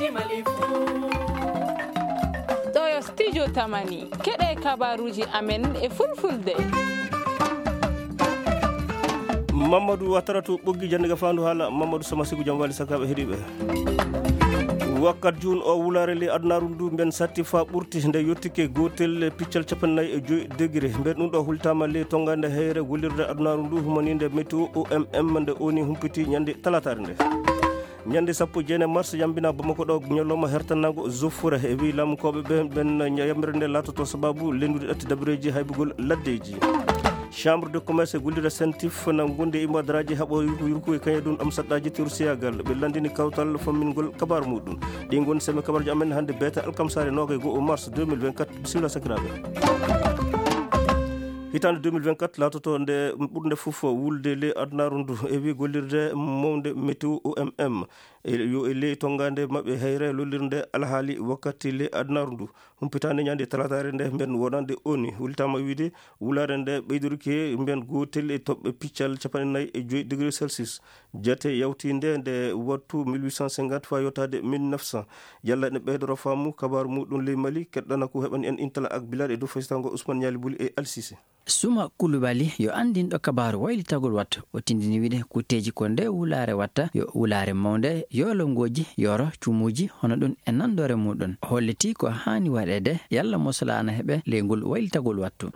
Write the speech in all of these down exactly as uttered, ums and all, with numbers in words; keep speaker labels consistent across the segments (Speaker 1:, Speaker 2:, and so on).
Speaker 1: ɗo yo studio tamani keɗe kabaruji amen e fulfulde.
Speaker 2: Mamadou Watara to ɓoggi jande ga fandu haala Mamadou Sama Sigu jam wali sakaɓe heeɗiɓe wakkat jun o wulare le adnaru ndu ben satti fa ɓurti nde yettike gotel piccal capannayyi e joyi degré mben ɗum ɗo hultama le tongande heyre gollirde adnaru ndu humaninde météo O M M nde oni humpiti ñande talatare nde ñande sappo jeenayi mars yambina Bamako ɗo ñalloma hertanago Zofura e wi lamukoɓe ɓe ɓen yamere nde latoto sababu lendude ɗatti dabireji haybugol laddeji. Chambre de commerce e gollira sentif na gonde imadaraji haɓo yurku yurku e kañe ɗum amsaɗɗaji tersiyagal ɓe landini kawtal fammingol kabaru muɗum ɗi goni semi kabaruji amen hannde beete alkamsare noga e goho mars deux mille vingt-quatre bisimilla sakiraɓe. hitande deux mille vingt-quatre latoto nde ɓurde fof wulde le adnaru ndu e wi gollirde mawde météo O M M yo e ley tongande mabɓe heyre lollirde alhaali wakkati le adnaru ndu humpitande ñande talatare nde mben wonande oni hultama wiide wulare nde ɓeydorike mben gotel e toɓɓe piccal capanɗe nayyi e joyi degré celsius jate yawtinde nde wattu mille huit cent cinquante fa yottade mille neuf cent yalla ne ɓeydoro faamu kabaru muɗum ley Mali keɗɗana ko heɓani en intala ak bilade e dow faysitango Ousmane Ñali Buli e Alsise.
Speaker 3: Suma Kulubali yo andinɗo kabaru waylitagol watta o tindini wiide kutteji ko nde wulare watta yo wulare mawde yo longoji yoro cumuji hono ɗum e nandore muɗum holliti ko hani waɗede yalla mosalana heɓe leygol waylitagol wattu.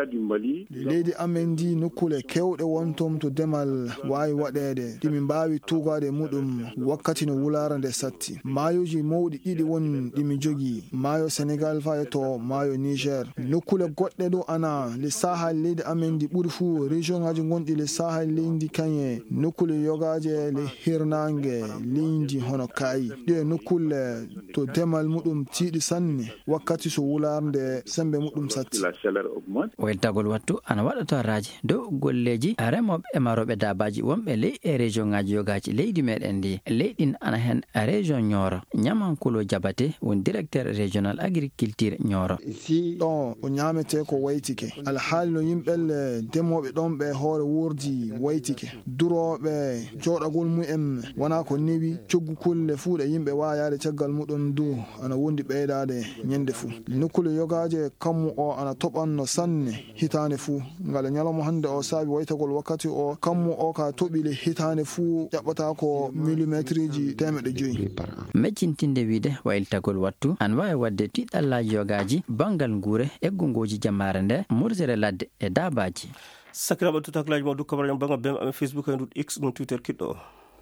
Speaker 4: leydi amen ndi nokkule kewɗe wontom to demal wawi waɗede ɗimi mbawi tugade muɗum wakkati no wulare nde satti mayoji mawɗi ɗiɗi woni ɗimi jogui mayo Sénégal fa to mayo Niger nokkule goɗɗe ɗo ana le sahal leydi amen ndi ɓuuri fuu région ngaji gonɗi le sahal leydi kañe nokkule yogaje le hirnangue leydi hono kayi ɗe nokkule to demal muɗum tiiɗi sanne wakkati so wularde sembe muɗum satti.
Speaker 3: waylitagol wattu ana waɗa torraji dow golleji remoɓe e maroɓe dabaji wonɓe ley e région ngaji yogaji leydi meɗen ndi leyɗin ana hen région Nioro Ñamankulo Jabate woni directeur régional agriculture Nioro.
Speaker 4: ɗon o ñamete ko waytike alhaali no yimɓelle demoɓe ɗon ɓe hoore wurdi waytike duroɓe joɗagol mumen wona ko newi coggu kulle fuu ɗe yimɓe wayade caggal muɗum du ana wondi ɓeydade ñande fuu nokkule yogaje kammu o ana toɓanno sanne hitande fuu ngala ñalawma hande o saabi waytagol wakkati o kammu o ka toɓile hitande fuu ƴaɓɓata ko millimétre ji temeɗe joyyi.
Speaker 3: meccintinde wiide waylitagol wattu an wawi wadde tiɗɗallaji yogaji bangal guure eggungoji jammare nde mursere ladde e dabaji.
Speaker 2: sakiraɓe tout haklaji ma du kabaru banga bem amen Facebook e ndu X ɗum Twitter kiɗɗo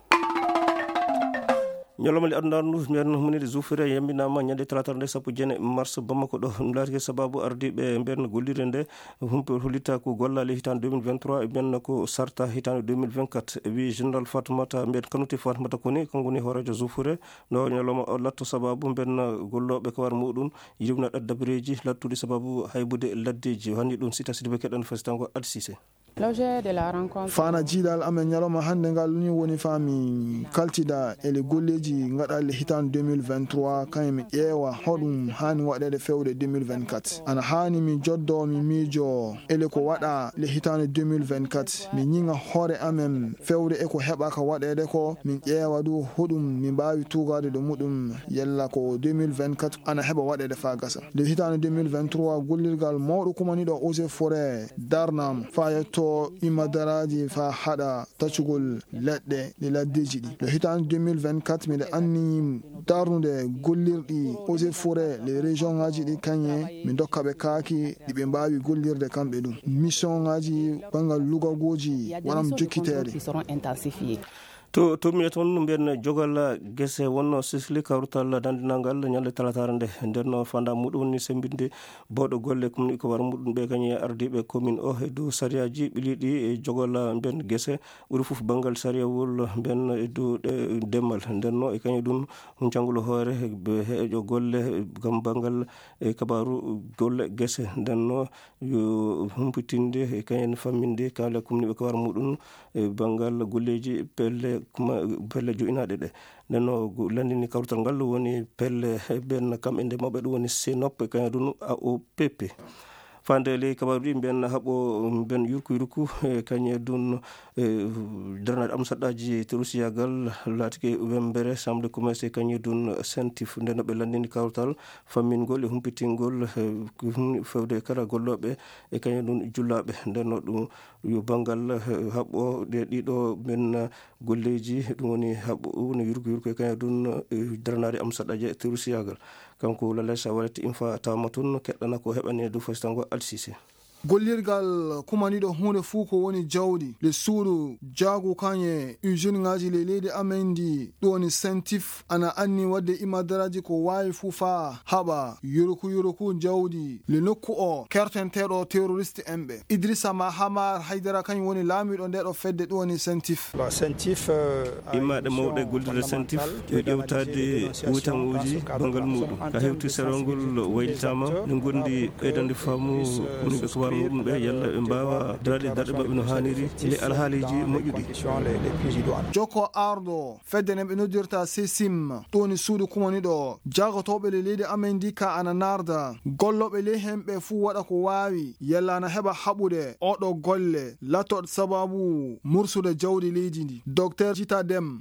Speaker 2: ñolomali adnaru ndu mbiyen munide Zoufere yambinama ñande talatare nde sappo jeenayi mars Bamako ɗo ɗum laati sababu ardiɓe mbiyen gollirde nde humpe hollita ko gollale hitande deux mille vingt-trois e mbiyen ko sarta hitande deux mille vingt-quatre e wi général Fatoumata mbiyen Kanouté Fatoumata koni kanko woni horejo Zoufere no ñoloma o latto sababu mbiyen golloɓe kawar muɗum yiwna ɗat dabireji lattude sababu haybude laddeji hanni ɗum sita sidiɓe keɗɗan fasitango Adsise.
Speaker 4: fana jiidal amen ñalawma hannde ngal ni woni faami kaltida ele golleji gaɗalle hitande deux mille vingt-trois kañum mi ƴeewa hoɗum hani waɗede fewde deux mille vingt-quatre ana hani mi joddo mi miijo ele ko waɗa le hitande deux mille vingt-quatre mi ñiŋa hoore amen fewde eko heɓa ka waɗede ko min ƴeewa du hoɗum mi mbawi tugade do muɗum yella ko deux mille vingt-quatre ana heɓa waɗede fa gasa le hitande deux mille vingt-trois gollirgal mawɗo kumaniɗo eaux et forêt darnam fa yetto imadaraji fa haɗa taccugol leɗɗe ɗe laddeji ɗi le hitande deux mille vingt-quatre miɗe anni darnude gollirɗi eaux et forêt les région ngaji ɗi kañe mi dokkaɓe kaaki ɗiɓe mbawi gollirde kamɓe ɗum mission ngaji bangal lugagoji waɗam jokkitede
Speaker 2: to to mi toon mbiyen jogal gese wonno sisli kawrutal dandinangal ñande talatare nde nden fanda muɗum ni sembinde bawɗo golle commune ko war muɗum ɓe kañe ardiɓe commune o e dow sariyaji ɓiliɗi e jogal mbiyen gese ɓuuri foof banggal sariyawol mbiyen e dow demal ndenno e kañe ɗum huncangol hoore ɓe heeƴo golle gam banggal e kabaru golle gese ndenno yo humpitinde e kañen famminde kala commune ɓe ko war muɗum e banggal golleji pelle pelle joyinaɗe ɗe nenno landini kawrutal ngal woni pelle ben kamɓe nde mawɓe ɗum woni Senop kañum ɗum A O P P fande le kabaru ben habo ben yurku yurku e kanye dun darna am sadaji terusiyagal latike wembere samde commencé kanye dun sentif ndeno be landini kawtal famingol e humpitingol fewde kala gollobe e kanye dun jullabe ndeno dum yo bangal habo de dido ben golleji dum woni habo woni yurku yurku e kanye dun darnade am sadaji terusiyagal kanko la lesa walati infa tamatun keddana ko hebane du fastango alsise
Speaker 4: gollirgal kumaniɗo hunde fuu ko woni jawdi le suudu jaagu kanye usine ngaji le leydi amendi ɗum woni sentif ana anni wadde imadaraji ko wawi fuu fa haɓa yuruku yuruku jawdi le nokku o kertenteɗo terroriste en ɓe idrissa mahamar haydara kañum woni laamiɗo ndeɗo fedde ɗum woni sentif
Speaker 5: sentif
Speaker 2: immaɗe mawɗe gollude sentif e ƴewtade wutanguji bangal muɗum ka hewti serongol waylitama ne gondi ɓeydande faamu woniɓe ko mum be yalla be mbawa dadi dadi mabbe no haniri le alhaliji moƴƴudi
Speaker 4: joko ardo fedde ne be nodirta sesim toni suudu kumaniɗo jagotoɓe le leydi amendi ka ana narda golloɓe le hemɓe fuu waɗa ko wawi yalla na heɓa haɓude oɗo golle lattoɗ sababu mursude jawdi leydi ndi docteur Jita Dem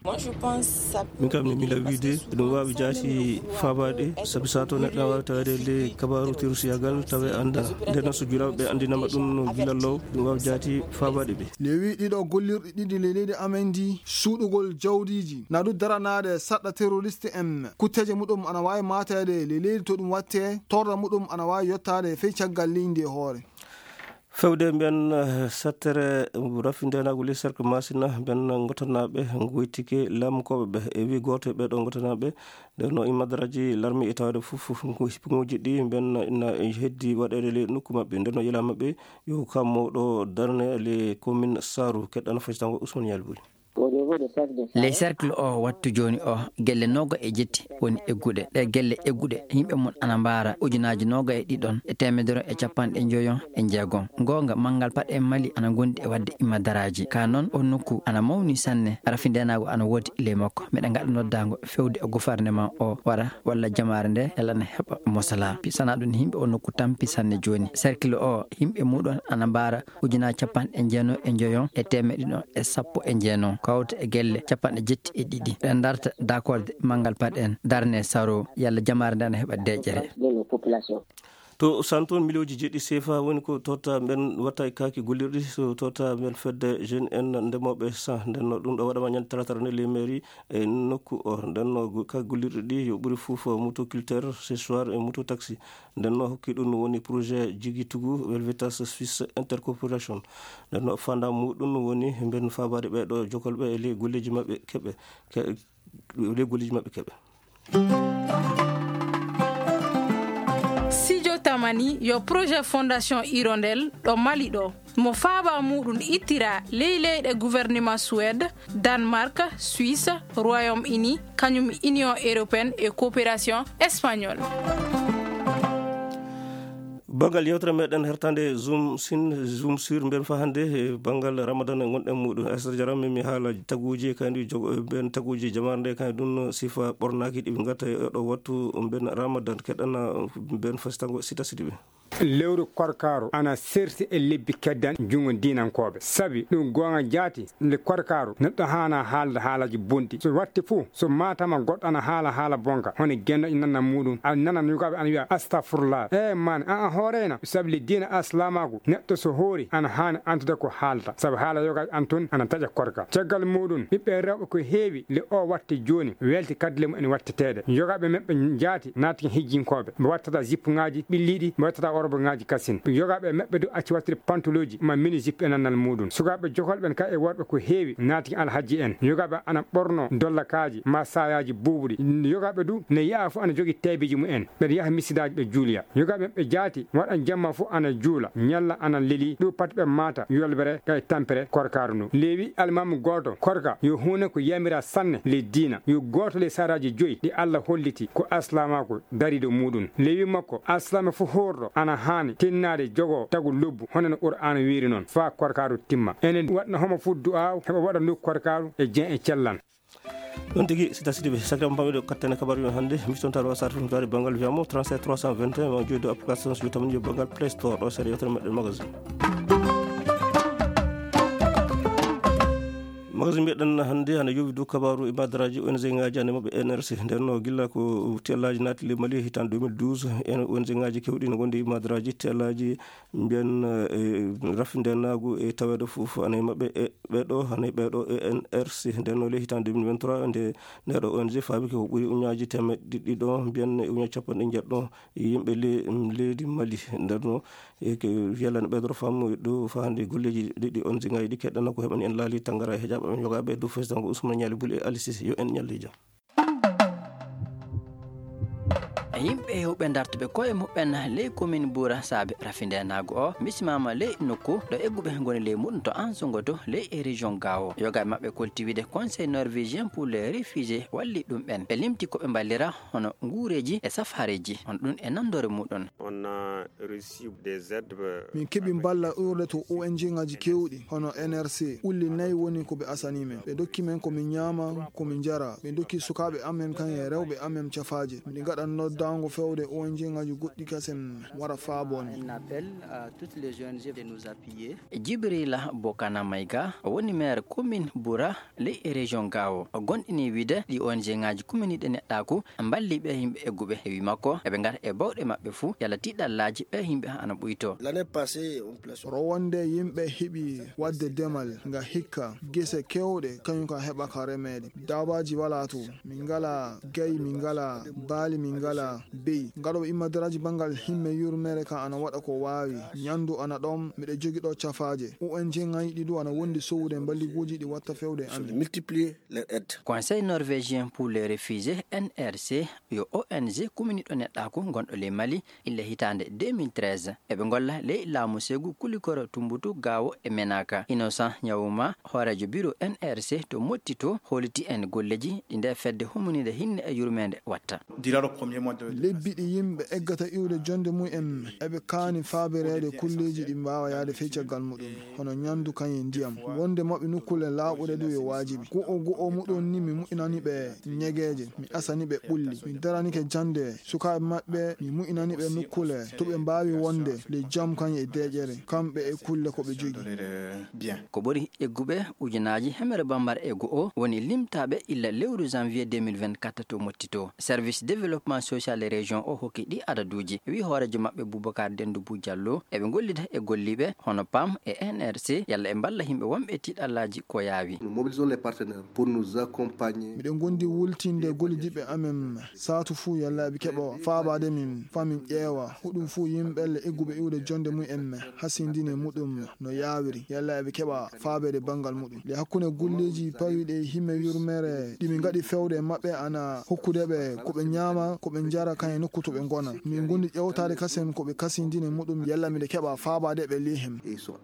Speaker 2: min kam mi mila wiide ɗum wawi jaati faabade sabi sa to neɗɗo wawi tawede le kabaru terusiyagal tawe anda nden so julaɓe andinama ɗum no gilallow ɗum wawi jaati faabade ɓe
Speaker 4: lewi ɗiɗo gollirɗe ɗiɗi le leydi amendi suuɗugol jawdiji na ɗum daranade saɗɗa terroriste en kutteje muɗum ana wawi matede le leydi to ɗum watte torda muɗum ana wawi yettade fey caggal leydi e hoore
Speaker 2: fewde ben sattere rafindenago le cercle masina ben gotanaɓe goytike lamkoɓe ɓe e wi goto ɓe ɗo gotanaɓe ndenno imadaraji larmi e tawde fof hippiguji ɗi ben na heddi waɗede le nokku mabɓe ndenno yilamaɓe yo kammo ɗo darne le commune Saru keɗɗano fasitango Ousmane Yalbouri
Speaker 3: les cercle o wattu joni o gelle noga e jetti woni egguɗe ɗe gelle egguɗe yimɓe mon ana mbara ujunaji noga e ɗiɗon e temedere e capanɗe joyon e jeegom gonga mangal pat e Mali ana gondi e wadde imadaraji ka noon on nokku ana mawni sanne rafindenago ana wodi le makko meɗa gaɗa noddago fewde e gouvernement o wara walla jamare nde elana heɓa mosala pisana ɗum yimɓe o nokku tampi sanne joni cercle o yimɓe muɗon ana mbara ujunaji capanɗe jeeno e joyon e temeɗiɗon e sappo e jeenon kawta e gelle capanɗe jetti e ɗiɗi ɓe darta d'accord mangal pat en darne Saro yalla jamare nde ana heɓa deƴƴere
Speaker 2: to santon milioji jeɗɗi sefa woni ko tota ben watta e kaki gollirɗi so tota ben fedde jeune en ndemoɓe sa ndenno ɗum ɗo waɗama ñande talatara ne le mairie e nokku o ndenno kaki gollirɗi ɗi yo ɓuuri fof motoculteur ce soir e moto taxi ndenno hokki ɗum woni projet jigui tugu Velvetas Suisse intercorporation ndenno fanda muɗum woni ben fabade ɓeɗo jokolɓe e le golleji mabɓe keɓe le golleji mabɓe keɓe
Speaker 1: tamani yo projet fondation Hirondelle ɗo Mali ɗo mo faaba muɗum ittira ley leyɗe gouvernement Suède, Danemark, Suisse, Royaume-Uni kañum Union européenne et coopération espagnole.
Speaker 2: bangal yewtere meɗen hertande zoom sin zoom sur mben fa hande e bangal ramadan e gonɗen muɗum asr jaram mi haala taguji kadi jogo ben taguji jamarde kadi ɗum sifa ɓornaki ɗi ɓe gatta e ɗo wattu ben ramadan keɗana ben fastango sita sidi ɓe
Speaker 5: lewru korkaro ana serti e lebbi keddan jungo dinankoɓe sabi ɗum gonga jaati nde korkaro neɗɗo hana haalde haalaji bonɗi so watti fuu so matama goɗɗo ana haala haala bonka hono gendo e nanna muɗum a nanan yugaɓe ana wiya astafurlah e man a hoorena sabi le dina aslamago neɗɗo so hoori ana hani antude ko haalta sabi haala yogaɓe an toon ana taƴa korka caggal muɗum ɓiɓɓe rewɓe ko heewi le o watte joni welti kadi lemu ene wattetede yogaɓe meɓɓe jaati naati hijjinkoɓe ɓe wattata jippu ngaji ɓilliɗi ɓe wattata orobo ngaji kassin yogaɓe meɓɓe do acci wattude pantoloji ma mini jip en annal muɗum sukaɓe jokolɓen ka e worɓe ko heewi naati alhaji en yogaɓe ana ɓorno dollakaji ma sayaji buuɓuɗi yogaɓe du ne yaha fu ana jogui tebeji mumen ɓeɗa yaaha misidaji ɓe juuliya yogaɓe ɓe jaati waɗan jamma fu ana juula ñalla ana leeli ɗo pat ɓe mata yolbere kay tampere korkaru nu leewi almamu goto korka yo hunde ko yamira sanne le diina yo goto le saraji joyyi ɗi Allah holliti ko aslamako dariɗo muɗum leewi makko aslama fu horɗo ana hani tinnade jogo tagu lobbu hono Qur'an wiiri non fa korkaru timma enen waɗna homo fu du'a heɓa waɗa ndu korkaru e jen e cellan
Speaker 2: don tigi sita sidibe sakram pamede kattene kabaru hande mission taro sar fum tare bangal viamo trente-sept trois cent vingt et un mo jodo application sur tamni bangal Play Store do sere yotere medde magazine magazine meɗen hannde hana yowi dow kabaru e madaraji O N G ngaji ane maɓɓe N R C nden no gilla ko tellaji naati le Mali hitan deux mille douze en O N G ngaji kewɗi no gondi e madaraji tellaji mbiyen e rafindenagu e taweɗo fof ane maɓɓe e ɓeɗo hane ɓeɗo E N R C nden no le hitan deux mille vingt-trois nde neɗo O N G faabi ko ɓuuri uñaji temeɗɗe ɗiɗi ɗo mbiyen e uñaji capanɗe jeɗɗo yimɓe leydi Mali nden no e ko wiyalane ɓeydoro fammu ɗo fa hande golleji ɗiɗi O N G ngaji ɗi keɗɗana ko heɓani en laali tangara e heeƴaɓe men yogaɓe dow président Ousmane Niali Bouli e Ali Cissé yo en ñalle jam
Speaker 3: yimɓe hewɓe dartuɓe koye muɓɓen ley commune Boura saabe rafindenago o misimama ley nokku ɗo egguɓe goni ley muɗum to Ansogoto ley e région Gao yogaɓe mabɓe koltiwide conseil norvégien pour les réfugiés walli ɗum ɓen ɓe limti koɓe ballira hono nguureji e safareji on ɗum e namdore muɗum
Speaker 6: on a reçu des aides
Speaker 4: min keɓi balla urde to O N G ngaji kewɗi hono N R C ulli nayyi woni koɓe asani men ɓe dokki men komin ñama komin jara ɓe dokki sukaɓe amen kan e rewɓe amen cafaji miɗi gaɗanno dango fewde O N G ngaji goɗɗi kasem wara faabon.
Speaker 3: On appelle à toutes les O N G de nous appuyer. Djibrila Bokana Maïga woni maire commune Boura ley e région Gao gonɗini wiide ɗi O N G ngaji commune ɗe neɗɗaku balliɓe yimɓe egguɓe e wi makko eɓe ngara e bawɗe maɓɓe fuu yalla tiɗallaji ɓe yimɓe ana ɓuyto.
Speaker 6: L'année passée on place
Speaker 4: rowonde yimɓe heɓi wadde demal nga hikka gese kewɗe kañum ka heɓa ka remede dabaji wala to min ngala gayi min ngala baali min ngala beyi ngaɗoɓe immadaraji bangal himme yurmere ka ana waɗa ko wawi ñandu ana ɗon miɗe jogi ɗo cafaje O N G ngayi ɗi ɗo ana wondi sowde balliguji ɗi watta fewde ande
Speaker 6: multiplier les aides.
Speaker 3: Conseil norvégien pour les réfugiés N R C yo O N G commune ɗo neɗɗaku gonɗo ley Mali ille hitande deux mille treize eɓe golla ley laamu Ségu Kulikoro Tumbutu Gawo e Menaka Innocent Nyawuma hoorejo bureau N R C to motti to holiti en golleji ɗi nde fedde humunide hinne e yurmede watta
Speaker 4: lebbiɗi yimɓe eggata iwde jonde mumen eɓe kaani faaberede kulleji ɗi mbawa yaade fey caggal muɗum hono ñandu kañe ndiyam wonde mabɓe nukkule laaɓude ɗo yo wajibi go'o go'o muɗum ni mi mu'inani ɓe ñegeje mi asani ɓe ɓulli mi daranike jande sukaɓe maɓɓe mi mu'inani ɓe nukkule to ɓe mbawi wonde le jam kañe e deƴere kamɓe e kulle koɓe jogi
Speaker 3: ko ɓuri egguɓe ujunaji hemere bambar e go'o woni limtaɓe illa lewru janvier deux mille vingt-quatre to mottito service développement social et région o hokki ɗi adaduji wi hoorejo maɓɓe Boubacar Dendou Bou Diallo eɓe gollida e golliɓe hono P A M e N R C yalla e balla himɓe wonɓe tiɗallaji ko yaawi.
Speaker 6: Nous mobilisons les partenaires pour nous accompagner.
Speaker 4: miɗen gondi wultinde gollidiɓe amen satu fuu yalla eɓe keɓa faabade min famin ƴeewa huɗum fuu yimɓelle egguɓe iwde jonde mumen hasindine muɗum no yawiri yalla eɓe keɓa faabede bangal muɗum le hakkunde golleji pawiɗe himme yurmere ɗimi gaɗi fewde maɓɓe ana hokkudeɓe koɓe ñaama koɓe jara kañe nokku to ɓe gona min gondi ƴewtade kasem koɓe kasindine muɗum yalla miɗe keɓa faabade ɓe lihem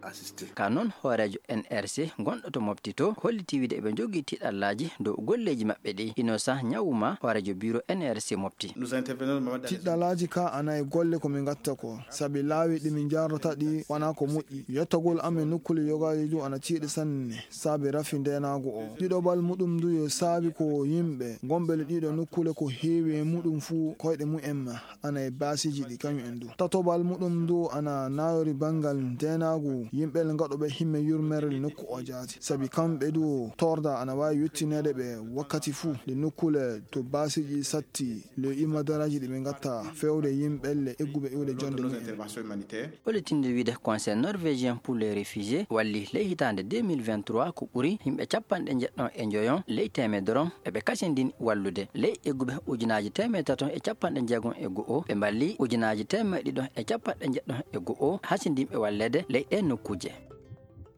Speaker 3: ka noon hoorejo N R C gonɗo to mofti to holliti wiide eɓe jogui tiɗallaji dow golleji maɓɓe ɗi Innocent Nyawuma hoorejo bureau N R C mofti
Speaker 4: tiɗɗalaji ka ana e golle komin gatta ko saabi laawi ɗimin jarata ɗi wona ko moƴƴi yettogol amen nokkule yogaji du ana tiiɗi sanne saabi rafindenago o ɗiɗoɓal muɗum du yo saabi ko yimɓe gonɓele ɗiɗo nokkule ko heewi e muɗum fuu koyɗe mumen ana e basiji ɗi kañum en du tatobal muɗum du ana nawori bangal ndenagu yimɓele gaɗoɓe himme yurmerel nokku o jaati saabi kamɓe du torda ana wawi yettinede ɓe wakkati fuu le nokkule to basiji satti le imadaraji ɗi ɓe gatta fewde yimɓelle egguɓe iwde jonde mumen
Speaker 3: olitinde wiide conseil norvégien pour les réfugiés walli ley hitande deux mille vingt-trois ko ɓuuri yimɓe capanɗe jeɗɗon e joyon ley temeddoron eɓe kasindini wallude ley egguɓe ujunaji temed taton e capanɗe jeegom e go'o ɓe balli ujunaji temeɗe ɗiɗon e capanɗe jeɗɗon e go'o hasindinɓe wallede ley ɗe nokkuje.